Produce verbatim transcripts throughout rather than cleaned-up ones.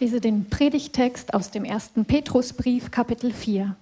lese den Predigttext aus dem ersten Petrusbrief, Kapitel vier.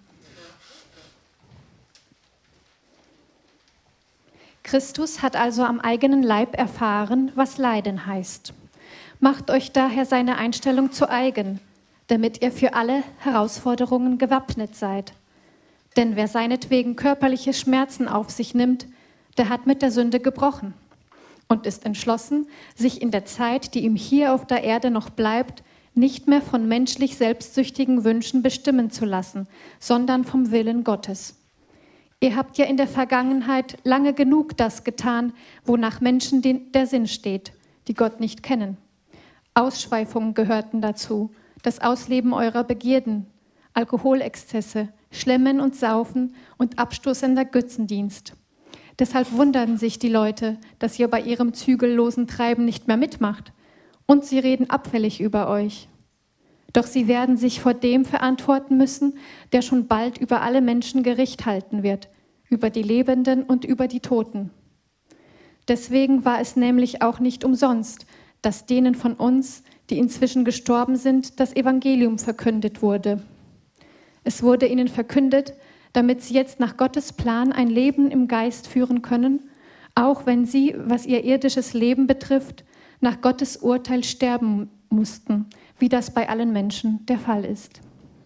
Christus hat also am eigenen Leib erfahren, was Leiden heißt. Macht euch daher seine Einstellung zu eigen, damit ihr für alle Herausforderungen gewappnet seid. Denn wer seinetwegen körperliche Schmerzen auf sich nimmt, der hat mit der Sünde gebrochen und ist entschlossen, sich in der Zeit, die ihm hier auf der Erde noch bleibt, nicht mehr von menschlich selbstsüchtigen Wünschen bestimmen zu lassen, sondern vom Willen Gottes. Ihr habt ja in der Vergangenheit lange genug das getan, wonach Menschen der Sinn steht, die Gott nicht kennen. Ausschweifungen gehörten dazu, das Ausleben eurer Begierden, Alkoholexzesse, Schlemmen und Saufen und abstoßender Götzendienst. Deshalb wundern sich die Leute, dass ihr bei ihrem zügellosen Treiben nicht mehr mitmacht. Und sie reden abfällig über euch. Doch sie werden sich vor dem verantworten müssen, der schon bald über alle Menschen Gericht halten wird, über die Lebenden und über die Toten. Deswegen war es nämlich auch nicht umsonst, dass denen von uns, die inzwischen gestorben sind, das Evangelium verkündet wurde. Es wurde ihnen verkündet, damit sie jetzt nach Gottes Plan ein Leben im Geist führen können, auch wenn sie, was ihr irdisches Leben betrifft, nach Gottes Urteil sterben mussten, wie das bei allen Menschen der Fall ist.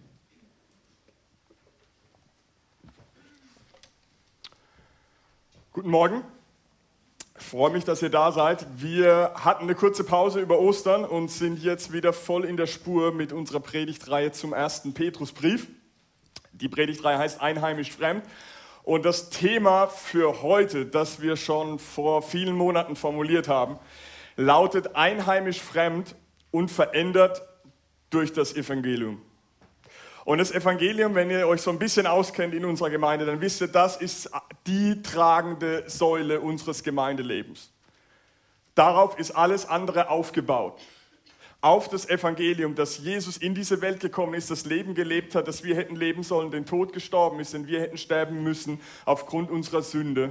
Guten Morgen. Ich freue mich, dass ihr da seid. Wir hatten eine kurze Pause über Ostern und sind jetzt wieder voll in der Spur mit unserer Predigtreihe zum ersten Petrusbrief. Die Predigtreihe heißt Einheimisch Fremd. Und das Thema für heute, das wir schon vor vielen Monaten formuliert haben, lautet Einheimisch Fremd und verändert durch das Evangelium. Und das Evangelium, wenn ihr euch so ein bisschen auskennt in unserer Gemeinde, dann wisst ihr, das ist die tragende Säule unseres Gemeindelebens. Darauf ist alles andere aufgebaut. Auf das Evangelium, dass Jesus in diese Welt gekommen ist, das Leben gelebt hat, das wir hätten leben sollen, den Tod gestorben ist, denn wir hätten sterben müssen aufgrund unserer Sünde.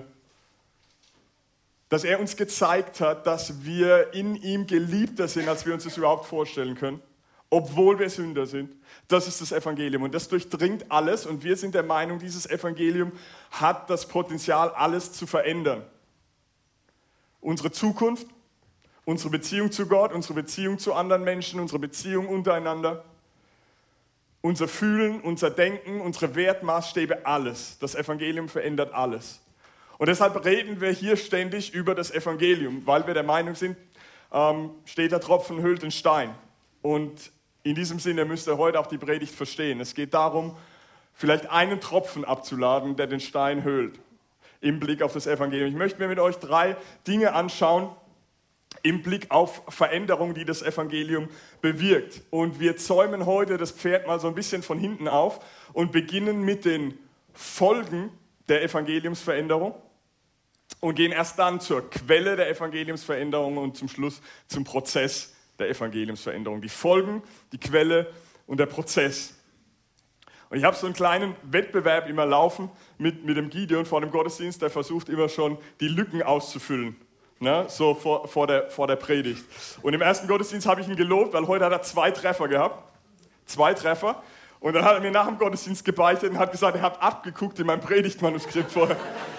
Dass er uns gezeigt hat, dass wir in ihm geliebter sind, als wir uns das überhaupt vorstellen können, obwohl wir Sünder sind. Das ist das Evangelium und das durchdringt alles und wir sind der Meinung, dieses Evangelium hat das Potenzial, alles zu verändern. Unsere Zukunft, unsere Beziehung zu Gott, unsere Beziehung zu anderen Menschen, unsere Beziehung untereinander, unser Fühlen, unser Denken, unsere Wertmaßstäbe, alles. Das Evangelium verändert alles. Und deshalb reden wir hier ständig über das Evangelium, weil wir der Meinung sind, ähm, steht der Tropfen hüllt den Stein. Und in diesem Sinne müsst ihr heute auch die Predigt verstehen. Es geht darum, vielleicht einen Tropfen abzuladen, der den Stein höhlt, im Blick auf das Evangelium. Ich möchte mir mit euch drei Dinge anschauen, im Blick auf Veränderung, die das Evangelium bewirkt. Und wir zäumen heute das Pferd mal so ein bisschen von hinten auf und beginnen mit den Folgen der Evangeliumsveränderung und gehen erst dann zur Quelle der Evangeliumsveränderung und zum Schluss zum Prozess der Evangeliumsveränderung. Die Folgen, die Quelle und der Prozess. Und ich habe so einen kleinen Wettbewerb immer laufen mit, mit dem Gideon vor dem Gottesdienst, der versucht immer schon die Lücken auszufüllen, ne? So vor, vor, der, vor der Predigt. Und im ersten Gottesdienst habe ich ihn gelobt, weil heute hat er zwei Treffer gehabt. Zwei Treffer. Und dann hat er mir nach dem Gottesdienst gebeichtet und hat gesagt, er hat abgeguckt in meinem Predigtmanuskript vorher.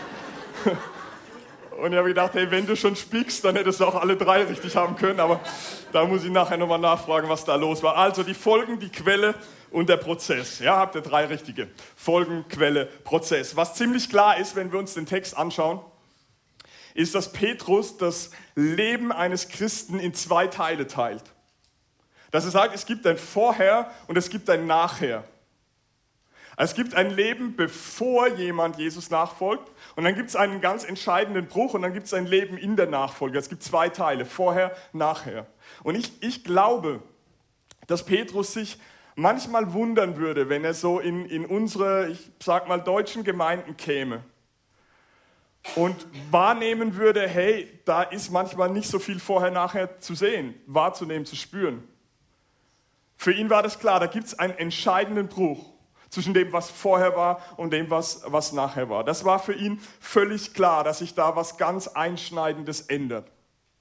Und ich habe gedacht, hey, wenn du schon spickst, dann hättest du auch alle drei richtig haben können. Aber da muss ich nachher nochmal nachfragen, was da los war. Also die Folgen, die Quelle und der Prozess. Ja, habt ihr drei richtige. Folgen, Quelle, Prozess. Was ziemlich klar ist, wenn wir uns den Text anschauen, ist, dass Petrus das Leben eines Christen in zwei Teile teilt. Dass er sagt, es gibt ein Vorher und es gibt ein Nachher. Es gibt ein Leben, bevor jemand Jesus nachfolgt und dann gibt es einen ganz entscheidenden Bruch und dann gibt es ein Leben in der Nachfolge. Es gibt zwei Teile, vorher, nachher. Und ich, ich glaube, dass Petrus sich manchmal wundern würde, wenn er so in, in unsere, ich sag mal, deutschen Gemeinden käme und wahrnehmen würde, hey, da ist manchmal nicht so viel vorher, nachher zu sehen, wahrzunehmen, zu spüren. Für ihn war das klar, da gibt es einen entscheidenden Bruch zwischen dem, was vorher war und dem, was, was nachher war. Das war für ihn völlig klar, dass sich da was ganz Einschneidendes ändert.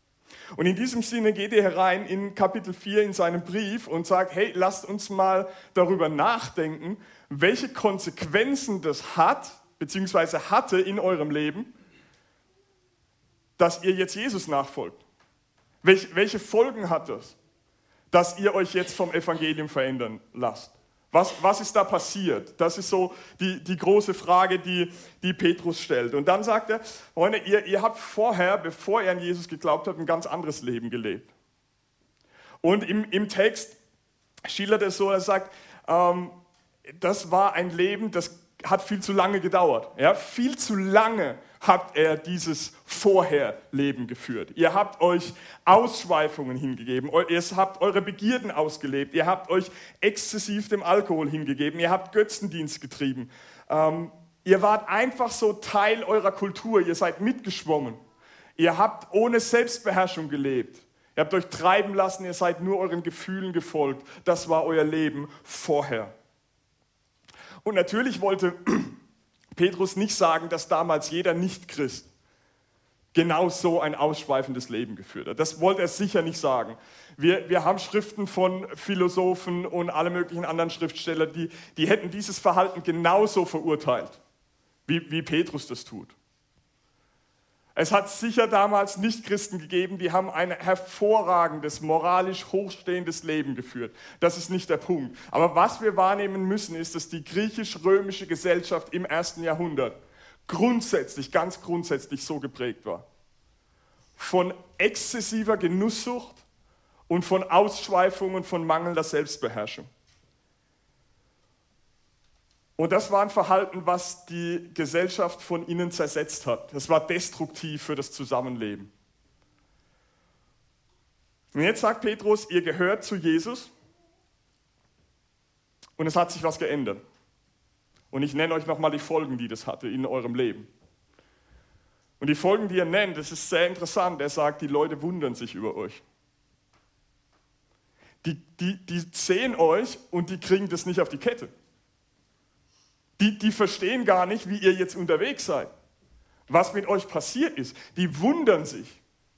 Und in diesem Sinne geht er herein in Kapitel vier in seinem Brief und sagt, hey, lasst uns mal darüber nachdenken, welche Konsequenzen das hat, beziehungsweise hatte in eurem Leben, dass ihr jetzt Jesus nachfolgt. Welche, welche Folgen hat das, dass ihr euch jetzt vom Evangelium verändern lasst? Was, was ist da passiert? Das ist so die, die große Frage, die, die Petrus stellt. Und dann sagt er, Freunde, ihr, ihr habt vorher, bevor ihr an Jesus geglaubt habt, ein ganz anderes Leben gelebt. Und im, im Text schildert er so, er sagt, ähm, das war ein Leben, das hat viel zu lange gedauert. Ja? Viel zu lange habt er dieses Vorherleben geführt. Ihr habt euch Ausschweifungen hingegeben, ihr habt eure Begierden ausgelebt, ihr habt euch exzessiv dem Alkohol hingegeben, ihr habt Götzendienst getrieben. Ähm, ihr wart einfach so Teil eurer Kultur, ihr seid mitgeschwommen. Ihr habt ohne Selbstbeherrschung gelebt. Ihr habt euch treiben lassen, ihr seid nur euren Gefühlen gefolgt. Das war euer Leben vorher. Und natürlich wollte Petrus nicht sagen, dass damals jeder Nicht-Christ genau so ein ausschweifendes Leben geführt hat. Das wollte er sicher nicht sagen. Wir, wir haben Schriften von Philosophen und alle möglichen anderen Schriftsteller, die, die hätten dieses Verhalten genauso verurteilt, wie, wie Petrus das tut. Es hat sicher damals Nicht-Christen gegeben, die haben ein hervorragendes, moralisch hochstehendes Leben geführt. Das ist nicht der Punkt. Aber was wir wahrnehmen müssen, ist, dass die griechisch-römische Gesellschaft im ersten Jahrhundert grundsätzlich, ganz grundsätzlich so geprägt war. Von exzessiver Genusssucht und von Ausschweifung und von mangelnder Selbstbeherrschung. Und das war ein Verhalten, was die Gesellschaft von innen zersetzt hat. Das war destruktiv für das Zusammenleben. Und jetzt sagt Petrus, ihr gehört zu Jesus und es hat sich was geändert. Und ich nenne euch nochmal die Folgen, die das hatte in eurem Leben. Und die Folgen, die er nennt, das ist sehr interessant. Er sagt, die Leute wundern sich über euch. Die, die, die sehen euch und die kriegen das nicht auf die Kette. Die, die verstehen gar nicht, wie ihr jetzt unterwegs seid, was mit euch passiert ist. Die wundern sich,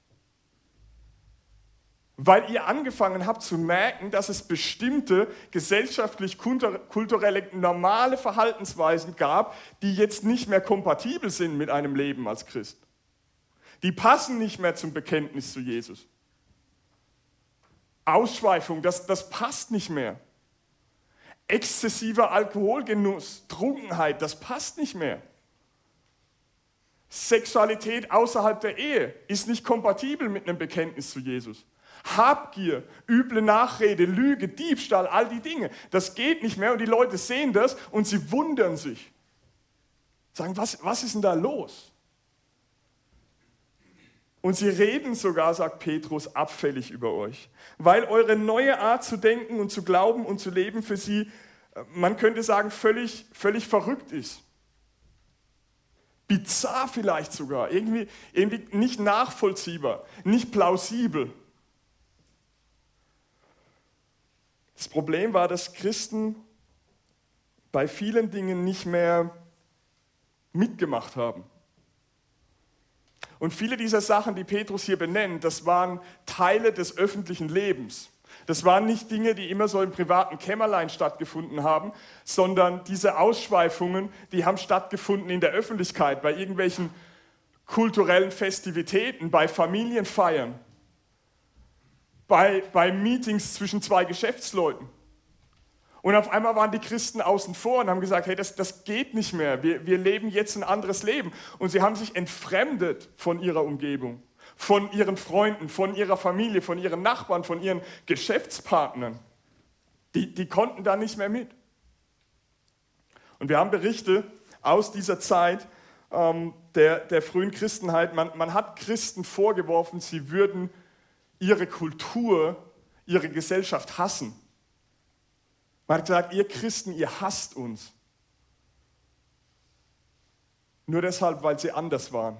weil ihr angefangen habt zu merken, dass es bestimmte gesellschaftlich-kulturelle normale Verhaltensweisen gab, die jetzt nicht mehr kompatibel sind mit einem Leben als Christ. Die passen nicht mehr zum Bekenntnis zu Jesus. Ausschweifung, das, das passt nicht mehr. Exzessiver Alkoholgenuss, Trunkenheit, das passt nicht mehr. Sexualität außerhalb der Ehe ist nicht kompatibel mit einem Bekenntnis zu Jesus. Habgier, üble Nachrede, Lüge, Diebstahl, all die Dinge, das geht nicht mehr und die Leute sehen das und sie wundern sich. Sagen, was, was ist denn da los? Und sie reden sogar, sagt Petrus, abfällig über euch, weil eure neue Art zu denken und zu glauben und zu leben für sie, man könnte sagen, völlig, völlig verrückt ist. Bizarr vielleicht sogar, irgendwie, irgendwie nicht nachvollziehbar, nicht plausibel. Das Problem war, dass Christen bei vielen Dingen nicht mehr mitgemacht haben. Und viele dieser Sachen, die Petrus hier benennt, das waren Teile des öffentlichen Lebens. Das waren nicht Dinge, die immer so im privaten Kämmerlein stattgefunden haben, sondern diese Ausschweifungen, die haben stattgefunden in der Öffentlichkeit, bei irgendwelchen kulturellen Festivitäten, bei Familienfeiern, bei, bei Meetings zwischen zwei Geschäftsleuten. Und auf einmal waren die Christen außen vor und haben gesagt, hey, das, das geht nicht mehr, wir, wir leben jetzt ein anderes Leben. Und sie haben sich entfremdet von ihrer Umgebung, von ihren Freunden, von ihrer Familie, von ihren Nachbarn, von ihren Geschäftspartnern. Die, die konnten da nicht mehr mit. Und wir haben Berichte aus dieser Zeit ähm, der, der frühen Christenheit. Man, man hat Christen vorgeworfen, sie würden ihre Kultur, ihre Gesellschaft hassen. Man hat gesagt, ihr Christen, ihr hasst uns. Nur deshalb, weil sie anders waren.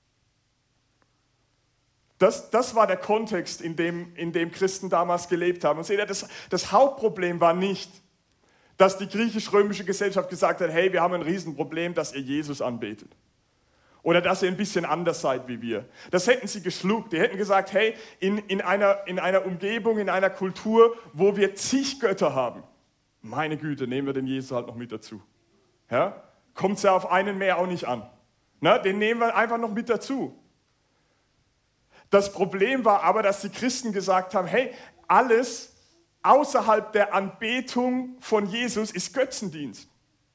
Das, das war der Kontext, in dem, in dem Christen damals gelebt haben. Und seht ihr, das, das Hauptproblem war nicht, dass die griechisch-römische Gesellschaft gesagt hat, hey, wir haben ein Riesenproblem, dass ihr Jesus anbetet. Oder dass ihr ein bisschen anders seid wie wir. Das hätten sie geschluckt. Die hätten gesagt, hey, in, in, einer, in einer Umgebung, in einer Kultur, wo wir zig Götter haben, meine Güte, nehmen wir den Jesus halt noch mit dazu. Ja? Kommt es ja auf einen mehr auch nicht an. Na, den nehmen wir einfach noch mit dazu. Das Problem war aber, dass die Christen gesagt haben, hey, alles außerhalb der Anbetung von Jesus ist Götzendienst.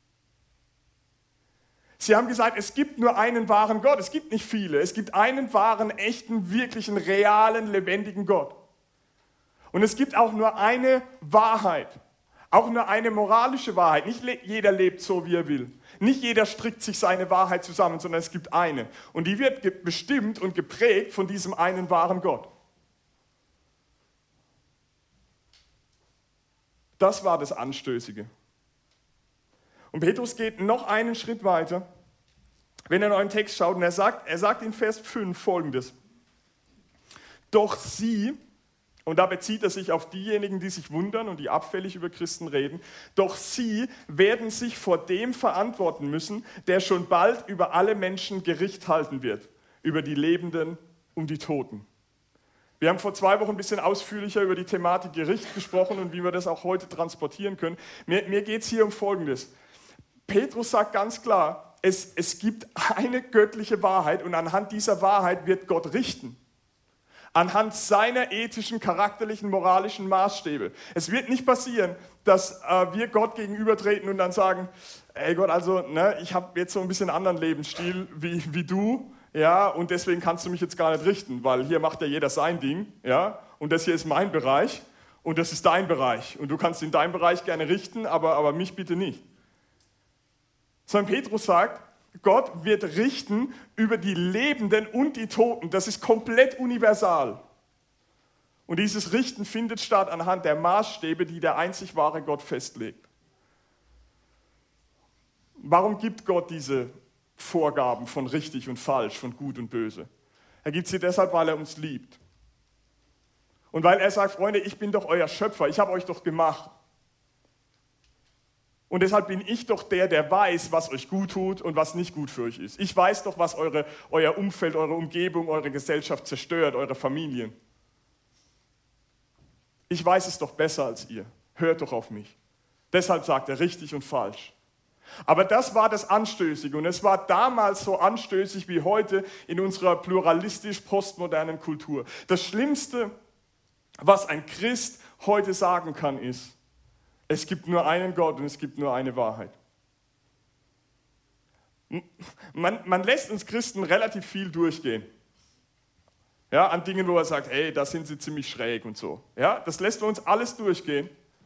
Sie haben gesagt, es gibt nur einen wahren Gott, es gibt nicht viele, es gibt einen wahren, echten, wirklichen, realen, lebendigen Gott. Und es gibt auch nur eine Wahrheit, auch nur eine moralische Wahrheit. Nicht jeder lebt so, wie er will. Nicht jeder strickt sich seine Wahrheit zusammen, sondern es gibt eine. Und die wird bestimmt und geprägt von diesem einen wahren Gott. Das war das Anstößige. Und Petrus geht noch einen Schritt weiter, wenn er in euren Text schaut, und er sagt, er sagt in Vers fünf Folgendes. Doch sie, und da bezieht er sich auf diejenigen, die sich wundern und die abfällig über Christen reden, doch sie werden sich vor dem verantworten müssen, der schon bald über alle Menschen Gericht halten wird, über die Lebenden und die Toten. Wir haben vor zwei Wochen ein bisschen ausführlicher über die Thematik Gericht gesprochen und wie wir das auch heute transportieren können. Mir, mir geht es hier um Folgendes. Petrus sagt ganz klar, es, es gibt eine göttliche Wahrheit und anhand dieser Wahrheit wird Gott richten. Anhand seiner ethischen, charakterlichen, moralischen Maßstäbe. Es wird nicht passieren, dass äh, wir Gott gegenübertreten und dann sagen, ey Gott, also ne, ich habe jetzt so ein bisschen anderen Lebensstil wie, wie du, ja, und deswegen kannst du mich jetzt gar nicht richten, weil hier macht ja jeder sein Ding, ja, und das hier ist mein Bereich und das ist dein Bereich und du kannst in deinem Bereich gerne richten, aber, aber mich bitte nicht. Sondern Petrus sagt, Gott wird richten über die Lebenden und die Toten. Das ist komplett universal. Und dieses Richten findet statt anhand der Maßstäbe, die der einzig wahre Gott festlegt. Warum gibt Gott diese Vorgaben von richtig und falsch, von gut und böse? Er gibt sie deshalb, weil er uns liebt. Und weil er sagt, Freunde, ich bin doch euer Schöpfer, ich habe euch doch gemacht. Und deshalb bin ich doch der, der weiß, was euch gut tut und was nicht gut für euch ist. Ich weiß doch, was eure, euer Umfeld, eure Umgebung, eure Gesellschaft zerstört, eure Familien. Ich weiß es doch besser als ihr. Hört doch auf mich. Deshalb sagt er richtig und falsch. Aber das war das Anstößige und es war damals so anstößig wie heute in unserer pluralistisch-postmodernen Kultur. Das Schlimmste, was ein Christ heute sagen kann, ist, es gibt nur einen Gott und es gibt nur eine Wahrheit. Man, man lässt uns Christen relativ viel durchgehen. Ja, an Dingen, wo er sagt, hey, da sind sie ziemlich schräg und so. Ja, das lässt uns alles durchgehen.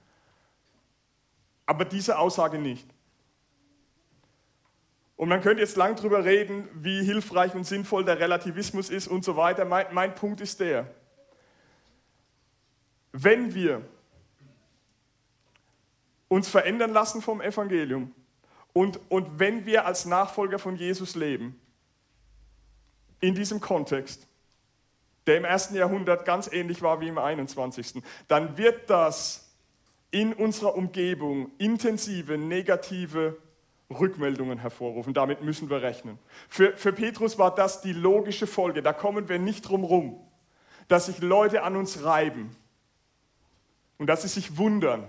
Aber diese Aussage nicht. Und man könnte jetzt lang drüber reden, wie hilfreich und sinnvoll der Relativismus ist und so weiter. Mein, mein Punkt ist der, wenn wir uns verändern lassen vom Evangelium und, und wenn wir als Nachfolger von Jesus leben, in diesem Kontext, der im ersten Jahrhundert ganz ähnlich war wie im einundzwanzigsten, dann wird das in unserer Umgebung intensive, negative Rückmeldungen hervorrufen. Damit müssen wir rechnen. Für, für Petrus war das die logische Folge, da kommen wir nicht drum rum, dass sich Leute an uns reiben und dass sie sich wundern.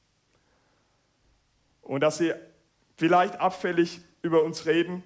Und dass sie vielleicht abfällig über uns reden,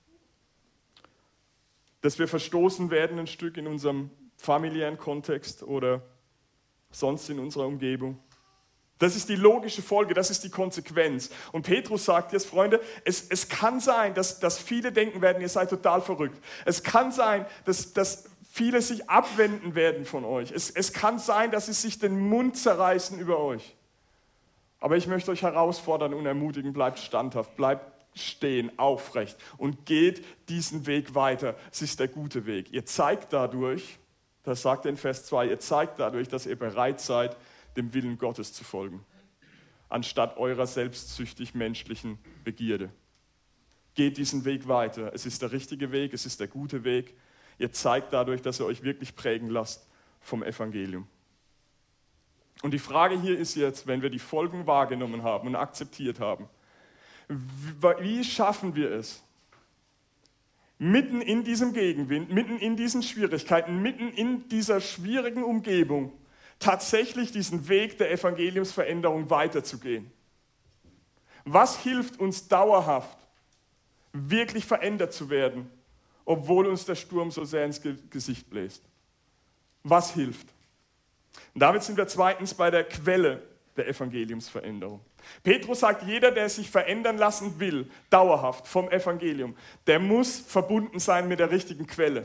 dass wir verstoßen werden ein Stück in unserem familiären Kontext oder sonst in unserer Umgebung. Das ist die logische Folge, das ist die Konsequenz. Und Petrus sagt jetzt, Freunde, es, es kann sein, dass, dass viele denken werden, ihr seid total verrückt. Es kann sein, dass, dass viele sich abwenden werden von euch. Es, es kann sein, dass sie sich den Mund zerreißen über euch. Aber ich möchte euch herausfordern und ermutigen, bleibt standhaft, bleibt stehen, aufrecht und geht diesen Weg weiter. Es ist der gute Weg. Ihr zeigt dadurch, das sagt er in Vers zwei, ihr zeigt dadurch, dass ihr bereit seid, dem Willen Gottes zu folgen, anstatt eurer selbstsüchtig menschlichen Begierde. Geht diesen Weg weiter. Es ist der richtige Weg, es ist der gute Weg. Ihr zeigt dadurch, dass ihr euch wirklich prägen lasst vom Evangelium. Und die Frage hier ist jetzt, wenn wir die Folgen wahrgenommen haben und akzeptiert haben, wie schaffen wir es, mitten in diesem Gegenwind, mitten in diesen Schwierigkeiten, mitten in dieser schwierigen Umgebung tatsächlich diesen Weg der Evangeliumsveränderung weiterzugehen? Was hilft uns dauerhaft, wirklich verändert zu werden, obwohl uns der Sturm so sehr ins Gesicht bläst? Was hilft? Und damit sind wir zweitens bei der Quelle der Evangeliumsveränderung. Petrus sagt, jeder, der sich verändern lassen will, dauerhaft vom Evangelium, der muss verbunden sein mit der richtigen Quelle.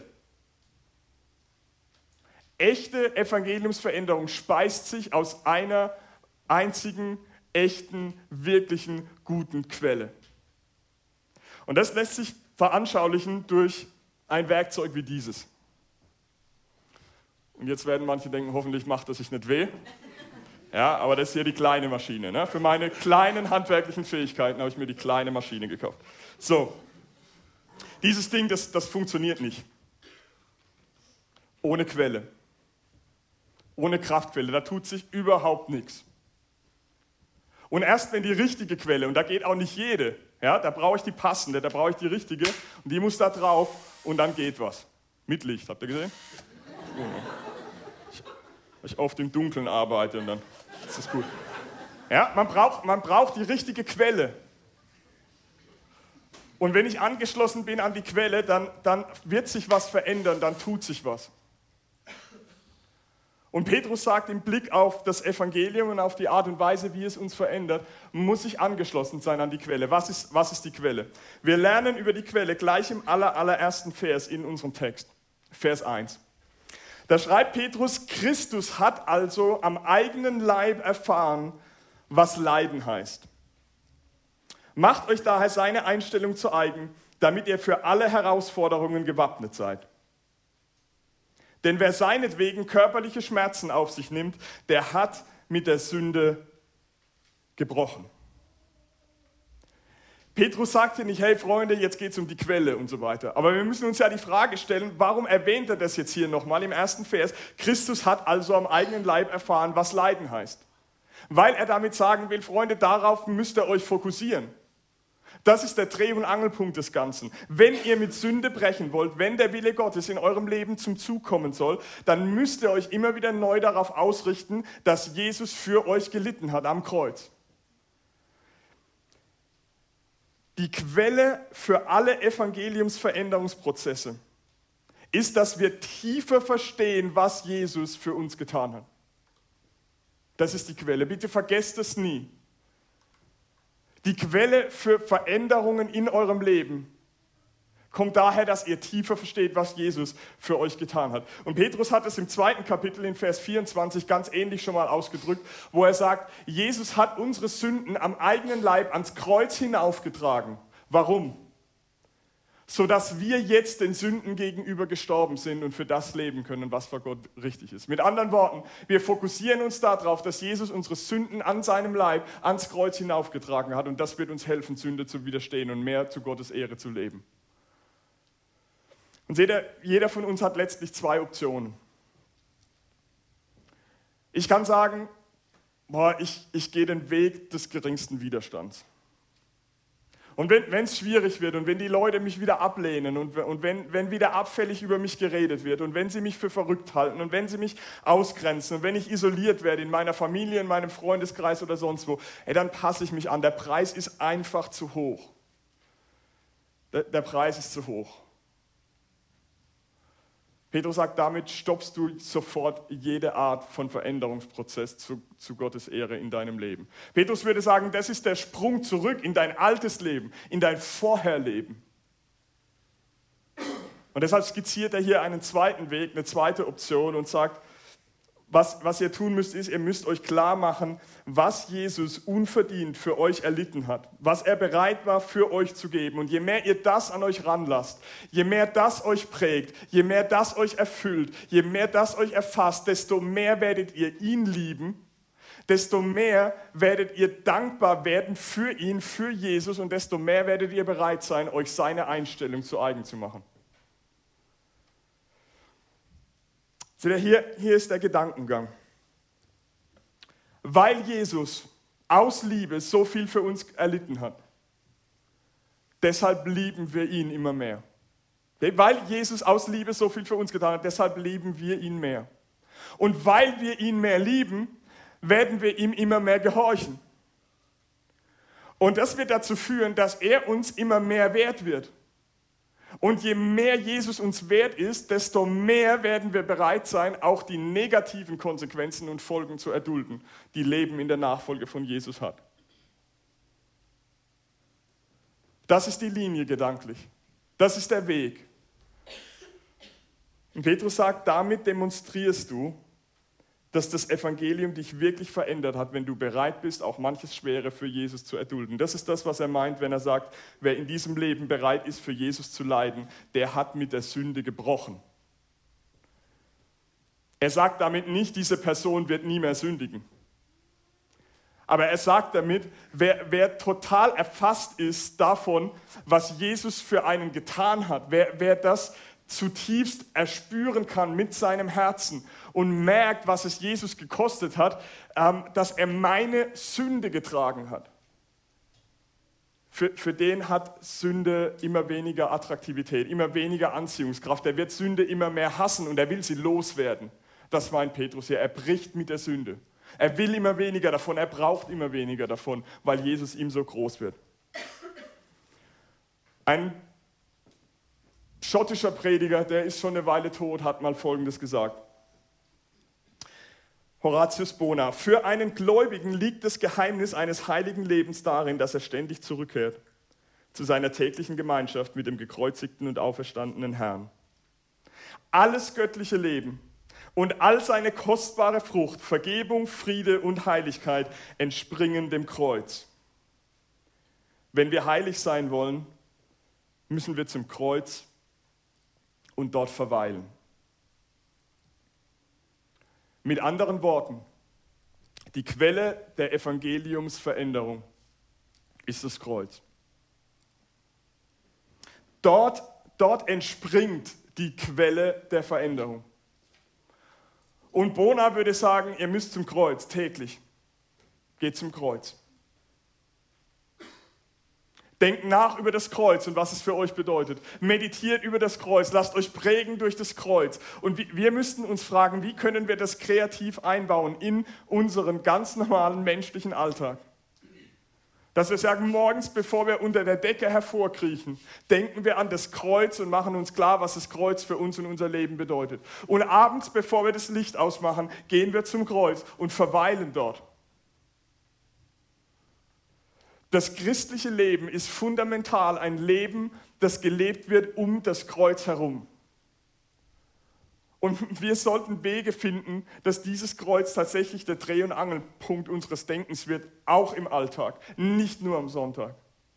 Echte Evangeliumsveränderung speist sich aus einer einzigen, echten, wirklichen, guten Quelle. Und das lässt sich veranschaulichen durch ein Werkzeug wie dieses. Und jetzt werden manche denken, hoffentlich macht das sich nicht weh. Ja, aber das ist hier die kleine Maschine. Ne? Für meine kleinen handwerklichen Fähigkeiten habe ich mir die kleine Maschine gekauft. So, dieses Ding, das, das funktioniert nicht. Ohne Quelle. Ohne Kraftquelle. Da tut sich überhaupt nichts. Und erst wenn die richtige Quelle, und da geht auch nicht jede, ja, da brauche ich die passende, da brauche ich die richtige, und die muss da drauf, und dann geht was. Mit Licht, habt ihr gesehen? Ich, ich oft im Dunkeln arbeite, und dann ist das gut. Ja, man braucht, man braucht die richtige Quelle. Und wenn ich angeschlossen bin an die Quelle, dann, dann wird sich was verändern, dann tut sich was. Und Petrus sagt im Blick auf das Evangelium und auf die Art und Weise, wie es uns verändert, muss ich angeschlossen sein an die Quelle. Was ist, was ist die Quelle? Wir lernen über die Quelle gleich im aller, allerersten Vers in unserem Text, Vers eins. Da schreibt Petrus, Christus hat also am eigenen Leib erfahren, was Leiden heißt. Macht euch daher seine Einstellung zu eigen, damit ihr für alle Herausforderungen gewappnet seid. Denn wer seinetwegen körperliche Schmerzen auf sich nimmt, der hat mit der Sünde gebrochen. Petrus sagte nicht, hey Freunde, jetzt geht es um die Quelle und so weiter. Aber wir müssen uns ja die Frage stellen, warum erwähnt er das jetzt hier nochmal im ersten Vers? Christus hat also am eigenen Leib erfahren, was Leiden heißt. Weil er damit sagen will, Freunde, darauf müsst ihr euch fokussieren. Das ist der Dreh- und Angelpunkt des Ganzen. Wenn ihr mit Sünde brechen wollt, wenn der Wille Gottes in eurem Leben zum Zug kommen soll, dann müsst ihr euch immer wieder neu darauf ausrichten, dass Jesus für euch gelitten hat am Kreuz. Die Quelle für alle Evangeliumsveränderungsprozesse ist, dass wir tiefer verstehen, was Jesus für uns getan hat. Das ist die Quelle. Bitte vergesst es nie. Die Quelle für Veränderungen in eurem Leben kommt daher, dass ihr tiefer versteht, was Jesus für euch getan hat. Und Petrus hat es im zweiten Kapitel in Vers vierundzwanzig ganz ähnlich schon mal ausgedrückt, wo er sagt, Jesus hat unsere Sünden am eigenen Leib ans Kreuz hinaufgetragen. Warum? Sodass wir jetzt den Sünden gegenüber gestorben sind und für das leben können, was vor Gott richtig ist. Mit anderen Worten, wir fokussieren uns darauf, dass Jesus unsere Sünden an seinem Leib ans Kreuz hinaufgetragen hat, und das wird uns helfen, Sünde zu widerstehen und mehr zu Gottes Ehre zu leben. Und seht ihr, jeder von uns hat letztlich zwei Optionen. Ich kann sagen, boah, ich, ich gehe den Weg des geringsten Widerstands. Und wenn es schwierig wird und wenn die Leute mich wieder ablehnen und, und wenn, wenn wieder abfällig über mich geredet wird und wenn sie mich für verrückt halten und wenn sie mich ausgrenzen und wenn ich isoliert werde in meiner Familie, in meinem Freundeskreis oder sonst wo, ey, dann passe ich mich an. Der Preis ist einfach zu hoch. Der, der Preis ist zu hoch. Petrus sagt, damit stoppst du sofort jede Art von Veränderungsprozess zu, zu Gottes Ehre in deinem Leben. Petrus würde sagen, das ist der Sprung zurück in dein altes Leben, in dein Vorherleben. Und deshalb skizziert er hier einen zweiten Weg, eine zweite Option und sagt, was, was ihr tun müsst, ist, ihr müsst euch klar machen, was Jesus unverdient für euch erlitten hat, was er bereit war für euch zu geben. Und je mehr ihr das an euch ranlasst, je mehr das euch prägt, je mehr das euch erfüllt, je mehr das euch erfasst, desto mehr werdet ihr ihn lieben, desto mehr werdet ihr dankbar werden für ihn, für Jesus, und desto mehr werdet ihr bereit sein, euch seine Einstellung zu eigen zu machen. Seht ihr, hier, hier ist der Gedankengang. Weil Jesus aus Liebe so viel für uns erlitten hat, deshalb lieben wir ihn immer mehr. Weil Jesus aus Liebe so viel für uns getan hat, deshalb lieben wir ihn mehr. Und weil wir ihn mehr lieben, werden wir ihm immer mehr gehorchen. Und das wird dazu führen, dass er uns immer mehr wert wird. Und je mehr Jesus uns wert ist, desto mehr werden wir bereit sein, auch die negativen Konsequenzen und Folgen zu erdulden, die Leben in der Nachfolge von Jesus hat. Das ist die Linie gedanklich. Das ist der Weg. Und Petrus sagt, damit demonstrierst du, dass das Evangelium dich wirklich verändert hat, wenn du bereit bist, auch manches Schwere für Jesus zu erdulden. Das ist das, was er meint, wenn er sagt, wer in diesem Leben bereit ist, für Jesus zu leiden, der hat mit der Sünde gebrochen. Er sagt damit nicht, diese Person wird nie mehr sündigen. Aber er sagt damit, wer, wer total erfasst ist davon, was Jesus für einen getan hat, wer, wer das zutiefst erspüren kann mit seinem Herzen und merkt, was es Jesus gekostet hat, ähm, dass er meine Sünde getragen hat. Für, für den hat Sünde immer weniger Attraktivität, immer weniger Anziehungskraft. Er wird Sünde immer mehr hassen und er will sie loswerden. Das meint Petrus hier. Er bricht mit der Sünde. Er will immer weniger davon, er braucht immer weniger davon, weil Jesus ihm so groß wird. Ein schottischer Prediger, der ist schon eine Weile tot, hat mal Folgendes gesagt. Horatius Bonar: Für einen Gläubigen liegt das Geheimnis eines heiligen Lebens darin, dass er ständig zurückkehrt zu seiner täglichen Gemeinschaft mit dem gekreuzigten und auferstandenen Herrn. Alles göttliche Leben und all seine kostbare Frucht, Vergebung, Friede und Heiligkeit entspringen dem Kreuz. Wenn wir heilig sein wollen, müssen wir zum Kreuz und dort verweilen. Mit anderen Worten, die Quelle der Evangeliumsveränderung ist das Kreuz. Dort, dort entspringt die Quelle der Veränderung. Und Bonar würde sagen, ihr müsst zum Kreuz, täglich. Geht zum Kreuz. Denkt nach über das Kreuz und was es für euch bedeutet. Meditiert über das Kreuz, lasst euch prägen durch das Kreuz. Und wir müssten uns fragen, wie können wir das kreativ einbauen in unseren ganz normalen menschlichen Alltag? Dass wir sagen, morgens, bevor wir unter der Decke hervorkriechen, denken wir an das Kreuz und machen uns klar, was das Kreuz für uns und unser Leben bedeutet. Und abends, bevor wir das Licht ausmachen, gehen wir zum Kreuz und verweilen dort. Das christliche Leben ist fundamental ein Leben, das gelebt wird um das Kreuz herum. Und wir sollten Wege finden, dass dieses Kreuz tatsächlich der Dreh- und Angelpunkt unseres Denkens wird, auch im Alltag, nicht nur am Sonntag.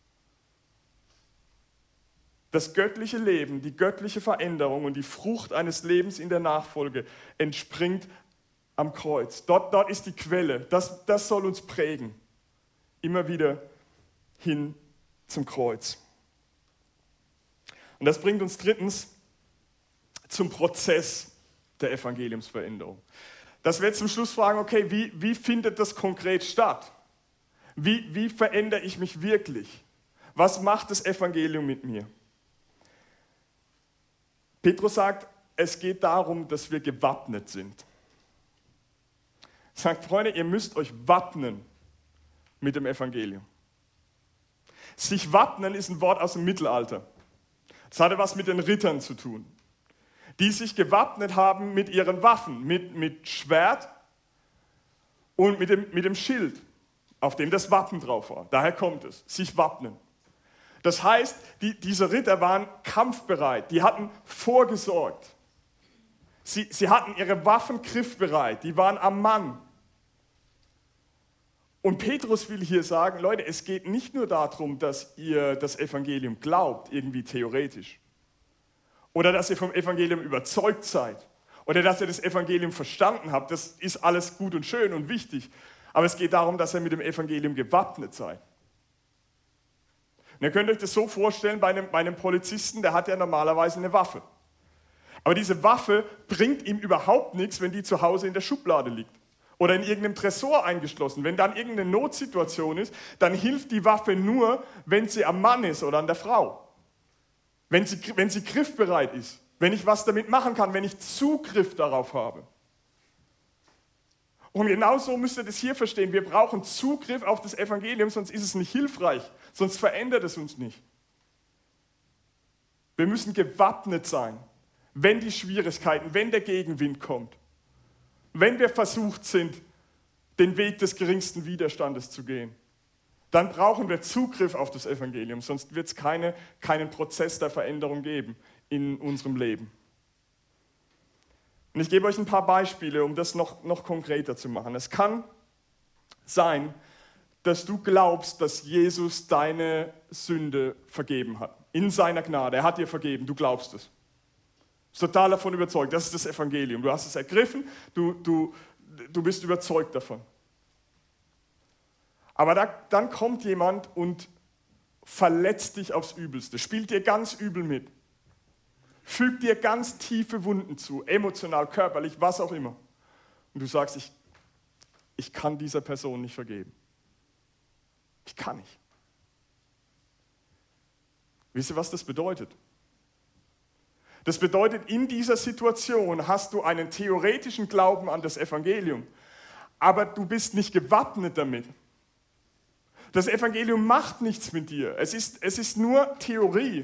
Das göttliche Leben, die göttliche Veränderung und die Frucht eines Lebens in der Nachfolge entspringt am Kreuz. Dort, dort ist die Quelle. Das, das soll uns prägen. Immer wieder hin zum Kreuz. Und das bringt uns drittens zum Prozess der Evangeliumsveränderung. Dass wir jetzt zum Schluss fragen, okay, wie, wie findet das konkret statt? Wie, wie verändere ich mich wirklich? Was macht das Evangelium mit mir? Petrus sagt, es geht darum, dass wir gewappnet sind. Er sagt, Freunde, ihr müsst euch wappnen mit dem Evangelium. Sich wappnen ist ein Wort aus dem Mittelalter. Das hatte was mit den Rittern zu tun, die sich gewappnet haben mit ihren Waffen, mit, mit Schwert und mit dem, mit dem Schild, auf dem das Wappen drauf war. Daher kommt es, sich wappnen. Das heißt, die, diese Ritter waren kampfbereit, die hatten vorgesorgt. Sie, sie hatten ihre Waffen griffbereit, die waren am Mann. Und Petrus will hier sagen, Leute, es geht nicht nur darum, dass ihr das Evangelium glaubt, irgendwie theoretisch. Oder dass ihr vom Evangelium überzeugt seid. Oder dass ihr das Evangelium verstanden habt. Das ist alles gut und schön und wichtig. Aber es geht darum, dass ihr mit dem Evangelium gewappnet seid. Und ihr könnt euch das so vorstellen, bei einem, bei einem Polizisten, der hat ja normalerweise eine Waffe. Aber diese Waffe bringt ihm überhaupt nichts, wenn die zu Hause in der Schublade liegt. Oder in irgendeinem Tresor eingeschlossen. Wenn dann irgendeine Notsituation ist, dann hilft die Waffe nur, wenn sie am Mann ist oder an der Frau. wenn sie, wenn sie griffbereit ist, wenn ich was damit machen kann, wenn ich Zugriff darauf habe. Und genau so müsst ihr das hier verstehen. Wir brauchen Zugriff auf das Evangelium, sonst ist es nicht hilfreich, sonst verändert es uns nicht. Wir müssen gewappnet sein, wenn die Schwierigkeiten, wenn der Gegenwind kommt, wenn wir versucht sind, den Weg des geringsten Widerstandes zu gehen. Dann brauchen wir Zugriff auf das Evangelium, sonst wird es keine, keinen Prozess der Veränderung geben in unserem Leben. Und ich gebe euch ein paar Beispiele, um das noch, noch konkreter zu machen. Es kann sein, dass du glaubst, dass Jesus deine Sünde vergeben hat. In seiner Gnade. Er hat dir vergeben, du glaubst es. Du bist total davon überzeugt. Das ist das Evangelium. Du hast es ergriffen, du, du, du bist überzeugt davon. Aber da, dann kommt jemand und verletzt dich aufs Übelste, spielt dir ganz übel mit, fügt dir ganz tiefe Wunden zu, emotional, körperlich, was auch immer. Und du sagst, ich, ich kann dieser Person nicht vergeben. Ich kann nicht. Wisst ihr, was das bedeutet? Das bedeutet, in dieser Situation hast du einen theoretischen Glauben an das Evangelium, aber du bist nicht gewappnet damit. Das Evangelium macht nichts mit dir. Es ist, es ist nur Theorie.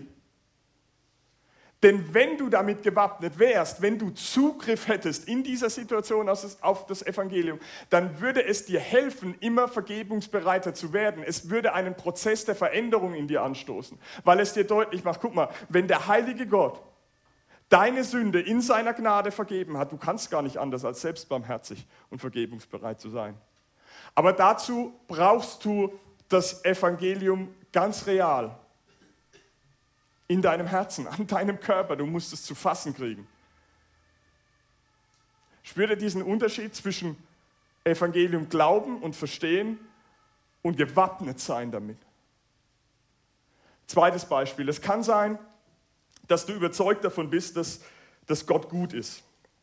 Denn wenn du damit gewappnet wärst, wenn du Zugriff hättest in dieser Situation auf das Evangelium, dann würde es dir helfen, immer vergebungsbereiter zu werden. Es würde einen Prozess der Veränderung in dir anstoßen, weil es dir deutlich macht, guck mal, wenn der heilige Gott deine Sünde in seiner Gnade vergeben hat, du kannst gar nicht anders als selbstbarmherzig und vergebungsbereit zu sein. Aber dazu brauchst du das Evangelium ganz real in deinem Herzen, an deinem Körper. Du musst es zu fassen kriegen. Spür dir diesen Unterschied zwischen Evangelium glauben und verstehen und gewappnet sein damit. Zweites Beispiel. Es kann sein, dass du überzeugt davon bist, dass, dass Gott gut ist.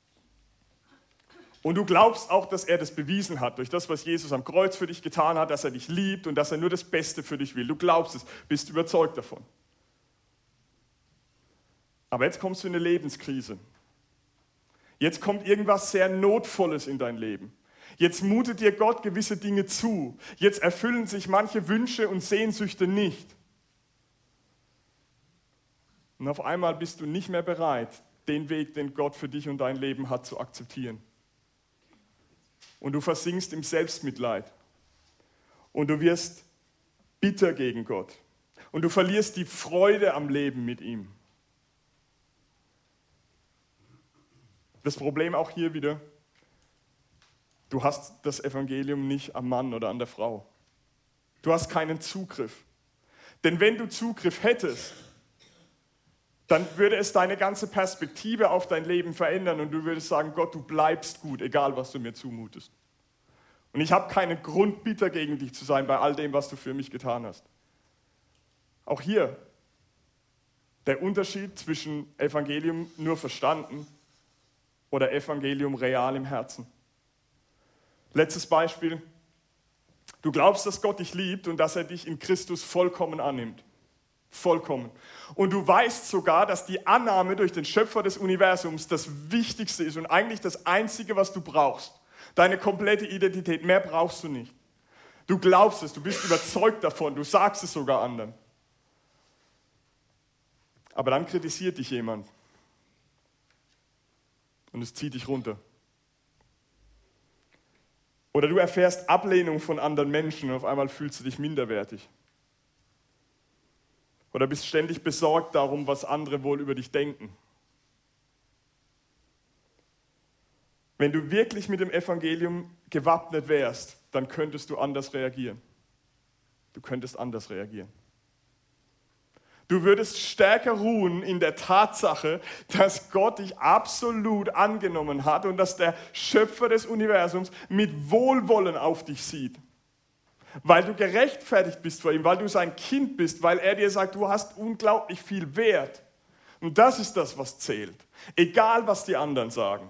Und du glaubst auch, dass er das bewiesen hat, durch das, was Jesus am Kreuz für dich getan hat, dass er dich liebt und dass er nur das Beste für dich will. Du glaubst es, bist überzeugt davon. Aber jetzt kommst du in eine Lebenskrise. Jetzt kommt irgendwas sehr Notvolles in dein Leben. Jetzt mutet dir Gott gewisse Dinge zu. Jetzt erfüllen sich manche Wünsche und Sehnsüchte nicht. Und auf einmal bist du nicht mehr bereit, den Weg, den Gott für dich und dein Leben hat, zu akzeptieren. Und du versinkst im Selbstmitleid. Und du wirst bitter gegen Gott. Und du verlierst die Freude am Leben mit ihm. Das Problem auch hier wieder, du hast das Evangelium nicht am Mann oder an der Frau. Du hast keinen Zugriff. Denn wenn du Zugriff hättest, dann würde es deine ganze Perspektive auf dein Leben verändern und du würdest sagen, Gott, du bleibst gut, egal was du mir zumutest. Und ich habe keinen Grund, bitter gegen dich zu sein bei all dem, was du für mich getan hast. Auch hier der Unterschied zwischen Evangelium nur verstanden oder Evangelium real im Herzen. Letztes Beispiel. Du glaubst, dass Gott dich liebt und dass er dich in Christus vollkommen annimmt. Vollkommen. Und du weißt sogar, dass die Annahme durch den Schöpfer des Universums das Wichtigste ist und eigentlich das Einzige, was du brauchst. Deine komplette Identität, mehr brauchst du nicht. Du glaubst es, du bist überzeugt davon, du sagst es sogar anderen. Aber dann kritisiert dich jemand und es zieht dich runter. Oder du erfährst Ablehnung von anderen Menschen und auf einmal fühlst du dich minderwertig. Oder bist ständig besorgt darum, was andere wohl über dich denken. Wenn du wirklich mit dem Evangelium gewappnet wärst, dann könntest du anders reagieren. Du könntest anders reagieren. Du würdest stärker ruhen in der Tatsache, dass Gott dich absolut angenommen hat und dass der Schöpfer des Universums mit Wohlwollen auf dich sieht. Weil du gerechtfertigt bist vor ihm, weil du sein Kind bist, weil er dir sagt, du hast unglaublich viel Wert. Und das ist das, was zählt. Egal, was die anderen sagen.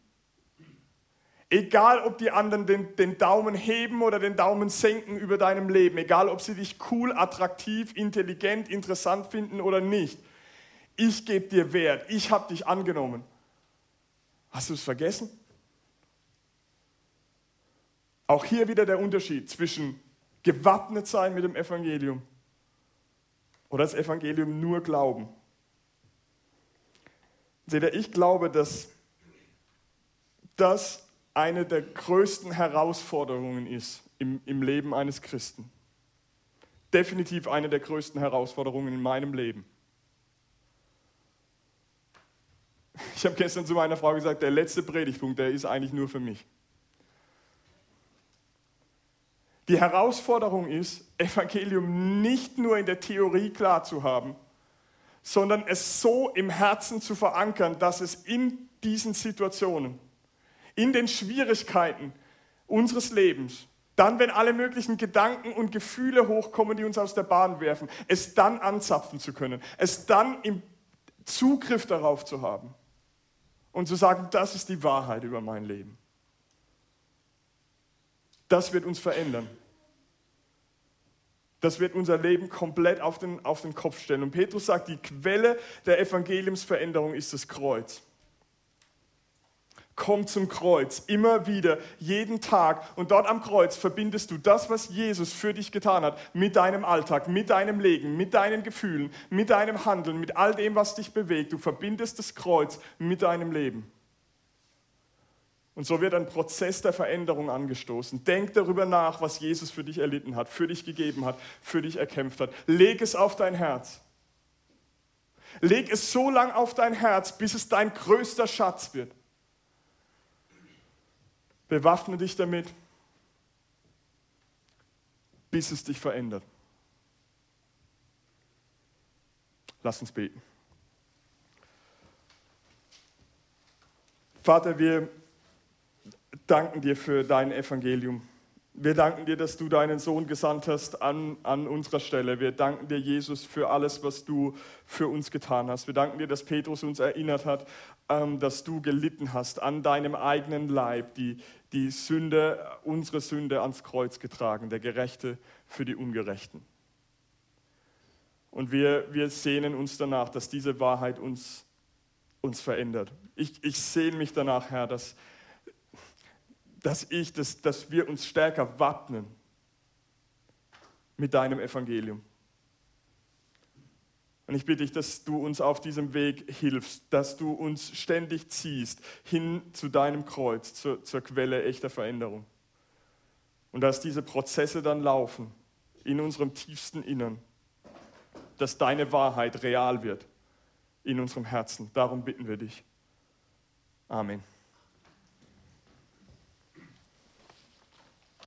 Egal, ob die anderen den, den Daumen heben oder den Daumen senken über deinem Leben. Egal, ob sie dich cool, attraktiv, intelligent, interessant finden oder nicht. ich gebe dir Wert, ich habe dich angenommen. Hast du es vergessen? Auch hier wieder der Unterschied zwischen gewappnet sein mit dem Evangelium oder das Evangelium nur glauben. Seht ihr, ich glaube, dass das eine der größten Herausforderungen ist im, im Leben eines Christen. Definitiv eine der größten Herausforderungen in meinem Leben. Ich habe gestern zu meiner Frau gesagt, der letzte Predigtpunkt, der ist eigentlich nur für mich. Die Herausforderung ist, Evangelium nicht nur in der Theorie klar zu haben, sondern es so im Herzen zu verankern, dass es in diesen Situationen, in den Schwierigkeiten unseres Lebens, dann, wenn alle möglichen Gedanken und Gefühle hochkommen, die uns aus der Bahn werfen, es dann anzapfen zu können, es dann im Zugriff darauf zu haben und zu sagen, das ist die Wahrheit über mein Leben. Das wird uns verändern. Das wird unser Leben komplett auf den, auf den Kopf stellen. Und Petrus sagt, die Quelle der Evangeliumsveränderung ist das Kreuz. Komm zum Kreuz, immer wieder, jeden Tag. Und dort am Kreuz verbindest du das, was Jesus für dich getan hat, mit deinem Alltag, mit deinem Leben, mit deinen Gefühlen, mit deinem Handeln, mit all dem, was dich bewegt. Du verbindest das Kreuz mit deinem Leben. Und so wird ein Prozess der Veränderung angestoßen. Denk darüber nach, was Jesus für dich erlitten hat, für dich gegeben hat, für dich erkämpft hat. Leg es auf dein Herz. Leg es so lang auf dein Herz, bis es dein größter Schatz wird. Bewaffne dich damit, bis es dich verändert. Lass uns beten. Vater, wir danken dir für dein Evangelium. Wir danken dir, dass du deinen Sohn gesandt hast an, an unserer Stelle. Wir danken dir, Jesus, für alles, was du für uns getan hast. Wir danken dir, dass Petrus uns erinnert hat, ähm, dass du gelitten hast an deinem eigenen Leib, die, die Sünde, unsere Sünde ans Kreuz getragen, der Gerechte für die Ungerechten. Und wir, wir sehnen uns danach, dass diese Wahrheit uns, uns verändert. Ich, ich sehne mich danach, Herr, dass dass, ich, dass, dass wir uns stärker wappnen mit deinem Evangelium. Und ich bitte dich, dass du uns auf diesem Weg hilfst, dass du uns ständig ziehst hin zu deinem Kreuz, zur, zur Quelle echter Veränderung. Und dass diese Prozesse dann laufen in unserem tiefsten Innern, dass deine Wahrheit real wird in unserem Herzen. Darum bitten wir dich. Amen.